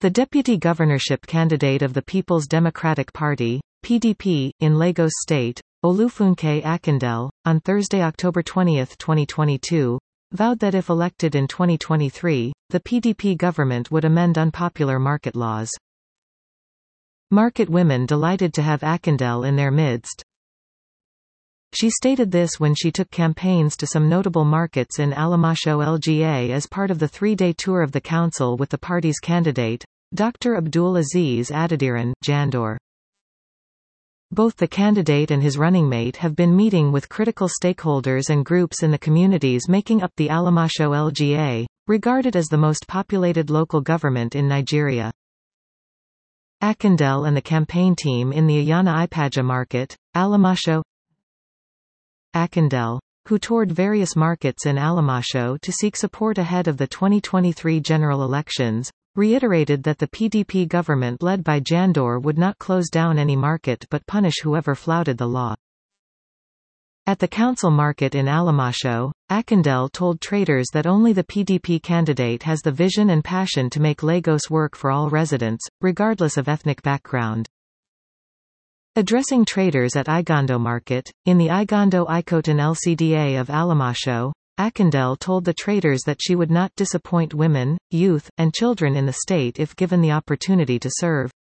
The deputy governorship candidate of the People's Democratic Party, PDP, in Lagos State, Olufunke Akindele, on Thursday, October 20, 2022, vowed that if elected in 2023, the PDP government would amend unpopular market laws. Market women delighted to have Akindele in their midst. She stated this when she took campaigns to some notable markets in Alamasho LGA as part of the three-day tour of the council with the party's candidate, Dr. Abdul Aziz Adediran, Jandor. Both the candidate and his running mate have been meeting with critical stakeholders and groups in the communities making up the Alamasho LGA, regarded as the most populated local government in Nigeria. Akindele and the campaign team in the Iyana Ipaja market, Alamasho. Akindele, who toured various markets in Alamasho to seek support ahead of the 2023 general elections, reiterated that the PDP government led by Jandor would not close down any market but punish whoever flouted the law. At the council market in Alamasho, Akindele told traders that only the PDP candidate has the vision and passion to make Lagos work for all residents, regardless of ethnic background. Addressing traders at Igondo Market, in the Igondo Ikotan LCDA of Alamasho, Akindele told the traders that she would not disappoint women, youth, and children in the state if given the opportunity to serve.